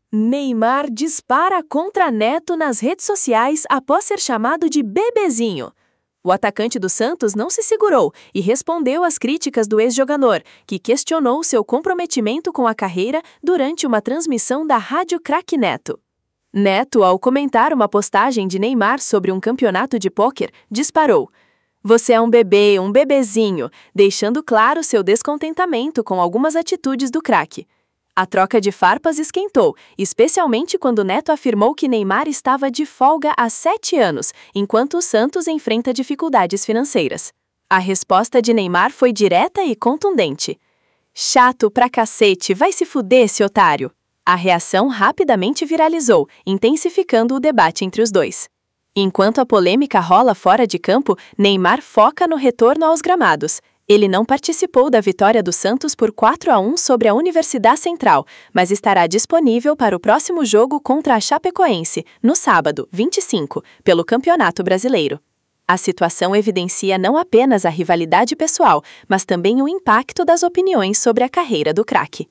Neymar dispara contra Neto nas redes sociais após ser chamado de bebezinho. O atacante do Santos não se segurou e respondeu às críticas do ex-jogador, que questionou seu comprometimento com a carreira durante uma transmissão da Rádio Craque Neto. Neto, ao comentar uma postagem de Neymar sobre um campeonato de pôquer, disparou: "Você é um bebê, um bebezinho", deixando claro seu descontentamento com algumas atitudes do craque. A troca de farpas esquentou, especialmente quando Neto afirmou que Neymar estava de folga há 7 anos, enquanto o Santos enfrenta dificuldades financeiras. A resposta de Neymar foi direta e contundente: "Chato pra cacete, vai se fuder, esse otário." A reação rapidamente viralizou, intensificando o debate entre os dois. Enquanto a polêmica rola fora de campo, Neymar foca no retorno aos gramados. Ele não participou da vitória do Santos por 4-1 sobre a Universidade Central, mas estará disponível para o próximo jogo contra a Chapecoense, no sábado, 25, pelo Campeonato Brasileiro. A situação evidencia não apenas a rivalidade pessoal, mas também o impacto das opiniões sobre a carreira do craque.